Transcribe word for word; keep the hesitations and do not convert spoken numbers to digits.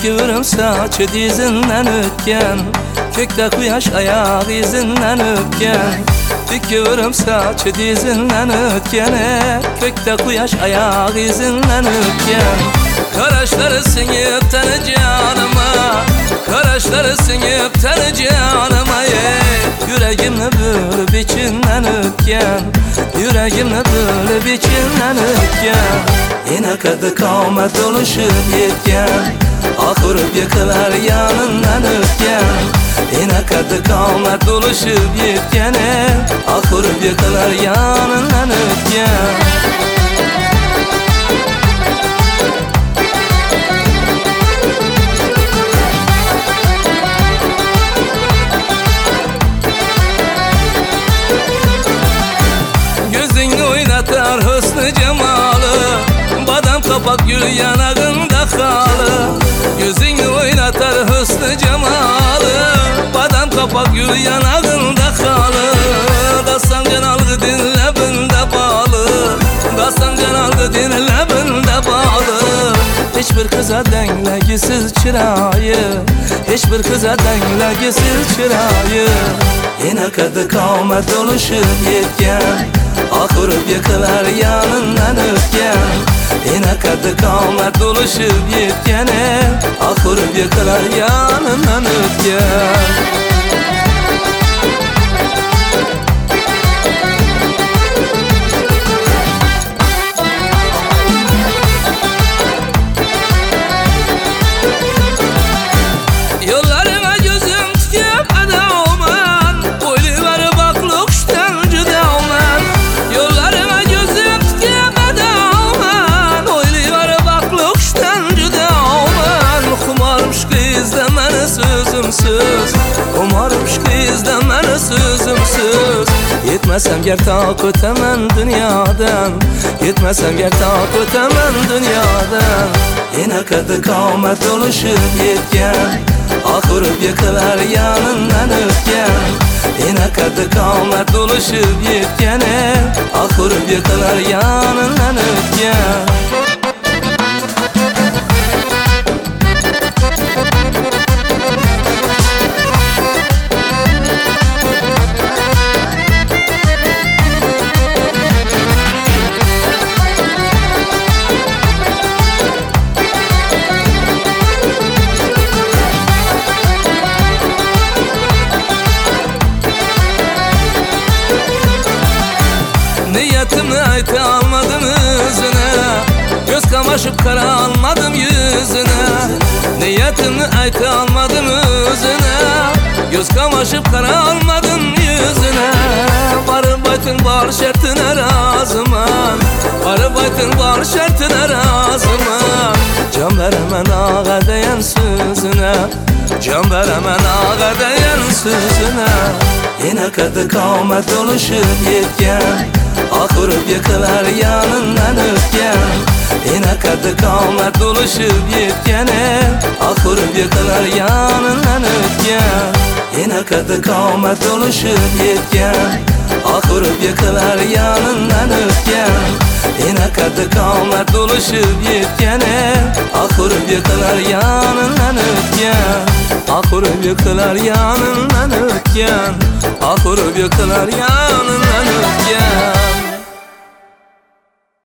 Tükürüm saçı dizinden ötken, kökte kuyaş ayak izinden ötken. Tükürüm saçı dizinden ötkene, kökte kuyaş ayak izinden ötken. Karaşları sinip tane canıma, karaşları sinip tane canıma ye. Yüreğimle bölüp içinden ötken, yüreğimle bölüp içinden ötken. Yine kadı kavmet doluşup yetken, akırıp yıkılar yanından ötken. Yine kadı kavmet doluşup yetkene, akırıp yıkılar yanından ötken. Gözünü oynatar hüsnü cemalı, badam kapak gül yanağında halı. Gözünü oynatar hüsnü cemalı, badam kapak gül yanağında halı. Dastan canalgı dinle binde bağlı, dastan canalgı dinle binde bağlı. Hiçbir kıza denglegisiz çırayı, hiçbir kıza denglegisiz çırayı. Yine kadı kavmet doluşup yetken, akırıp yıkılar yanından ötken. Yine kadı kavmet doluşup yetkene, akırıp yıkılar yanından ötken. Yollarına gözüm tükep adamman, oyluları baklık şten cüdavman. Yollarına gözüm tükep adamman, oyluları baklık şten cüdavman. Kumarım şu izlemeni sözümsüz, kumarım şu izlemeni sözümsüz. Yetmesem ger tak ötemem dünyadan, yetmesem ger tak ötemem dünyadan. Yine kadı kavmet doluşup yetken, akırıp yıkılar yanından ötken. Yine kadı kavmet doluşup yetkene, akırıp yıkılar yanından ötken. Niyetimi ayta almadım yüzüne, göz kamaşıp kara almadım yüzüne. Niyetimi ayta almadım yüzüne, göz kamaşıp kara almadım yüzüne. Varıp baytın var şartına razıman, varıp baytın var şartına razıman. Can veremem ağa diyen sözüne, can veremem ağa diyen sözüne. Yine kadı kavmet doluşup yetken, akırıp yıkılar yanından ötken. Yine kadı kavmet doluşup yetkene, akırıp yıkılar yanından ötken. Yine kadı kavmet doluşup yetken, akırıp yıkılar yanından ötken. Yine kadı kavmet doluşup yetkene, akırıp yıkılar yanından ötken. Akırıp yıkılar yanından ötken, akırıp yıkılar yanından